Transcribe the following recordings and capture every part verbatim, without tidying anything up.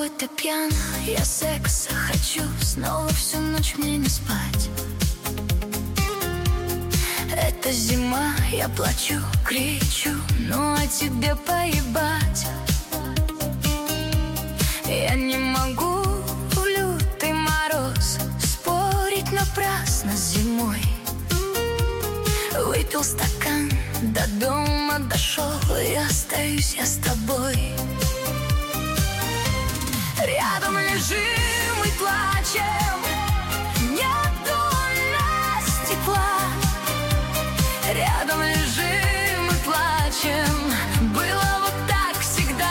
ты пьян, я секса хочу, снова всю ночь мне не спать. Это зима, я плачу, кричу, ну а тебе поебать. Я не могу в лютый мороз спорить напрасно с зимой. Выпил стакан, до дома дошел, и остаюсь я с тобой. Рядом лежим и плачем, нету у нас тепла. Рядом лежим и плачем, было вот так всегда.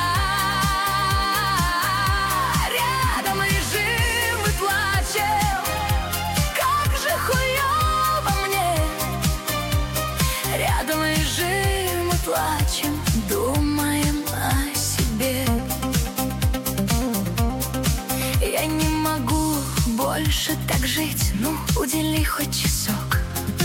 Рядом лежим и плачем, как же хуёво мне. Рядом лежим и плачем, думаем о себе. Я не могу больше так жить, ну удели хоть часок.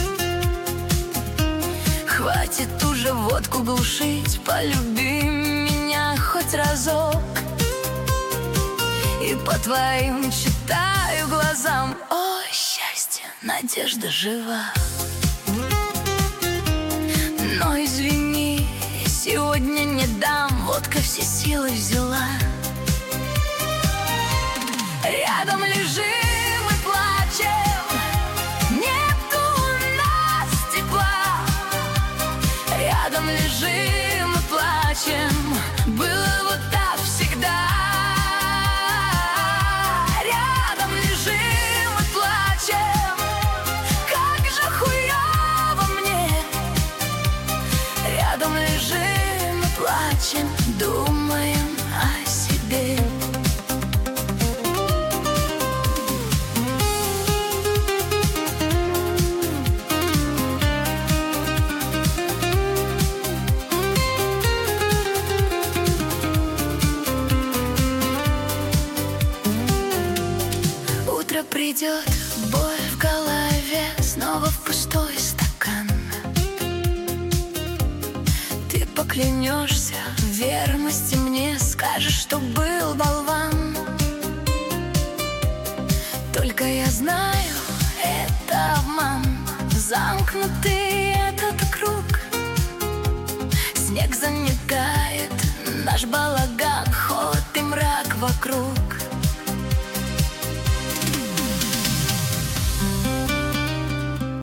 Хватит уже водку глушить, полюби меня хоть разок. И по твоим читаю глазам, о, счастье, надежда жива. Но извини, сегодня не дам, водка все силы взяла. Рядом лежим и плачем, нету у нас тепла. Рядом лежим и плачем, было вот так всегда. Рядом лежим и плачем, как же хуёво мне. Рядом лежим и плачем, думаем о себе. Утро придет, боль в голове, снова в пустой стакан. Ты поклянешься в верности мне, скажешь, что был болван. Только я знаю, это обман, замкнутый этот круг. Снег заметает наш балаган, холод и мрак вокруг.